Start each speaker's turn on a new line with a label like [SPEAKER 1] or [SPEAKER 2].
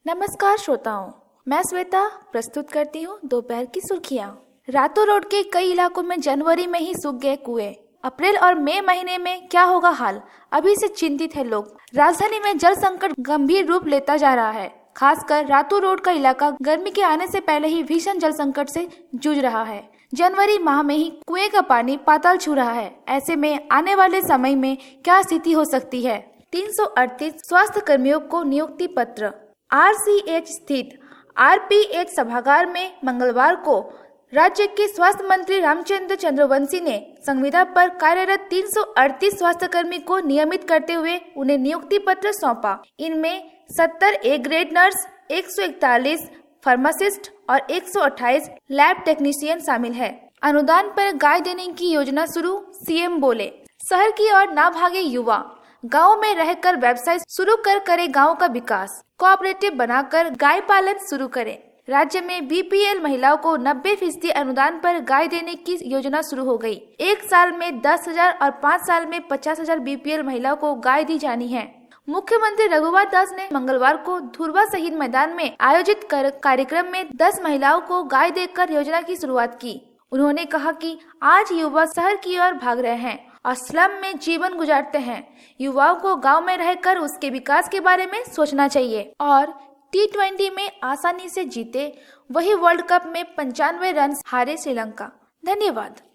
[SPEAKER 1] नमस्कार श्रोताओं, मैं श्वेता प्रस्तुत करती हूँ दोपहर की सुर्खियाँ। रातों रोड के कई इलाकों में जनवरी में ही सूख गए कुएं। अप्रैल और मई महीने में क्या होगा हाल, अभी से चिंतित है लोग। राजधानी में जल संकट गंभीर रूप लेता जा रहा है। खासकर रातों रोड का इलाका गर्मी के आने से पहले ही भीषण जल संकट से जूझ रहा है। जनवरी माह में ही कुएं का पानी पाताल छू रहा है। ऐसे में आने वाले समय में क्या स्थिति हो सकती है। 338 स्वास्थ्य कर्मियों को नियुक्ति पत्र। RCH स्थित RPH सभागार में मंगलवार को राज्य के स्वास्थ्य मंत्री रामचंद्र चंद्रवंशी ने संविदा पर कार्यरत 338 स्वास्थ्यकर्मी को नियमित करते हुए उन्हें नियुक्ति पत्र सौंपा। इनमें 70 ए ग्रेड नर्स, 141 फार्मासिस्ट और 128 लैब टेक्नीशियन शामिल है। अनुदान पर गाय देने की योजना शुरू, CM बोले। शहर की ओर ना भागे युवा, गाँव में रहकर व्यवसाय शुरू कर करे गाँव का विकास। कोऑपरेटिव बनाकर गाय पालन शुरू करें। राज्य में BPL महिलाओं को 90% अनुदान पर गाय देने की योजना शुरू हो गई। एक साल में 10,000 और 5 साल में 50,000 BPL महिलाओं को गाय दी जानी है। मुख्यमंत्री रघुवर दास ने मंगलवार को धुरवा शहीद मैदान में आयोजित कार्यक्रम में 10 महिलाओं को गाय देकर योजना की शुरुआत की। उन्होंने कहा कि आज युवा शहर की ओर भाग रहे हैं और स्लम में जीवन गुजारते हैं। युवाओं को गांव में रहकर उसके विकास के बारे में सोचना चाहिए और T20 में आसानी से जीते वही वर्ल्ड कप में 95 रन हारे श्रीलंका। धन्यवाद।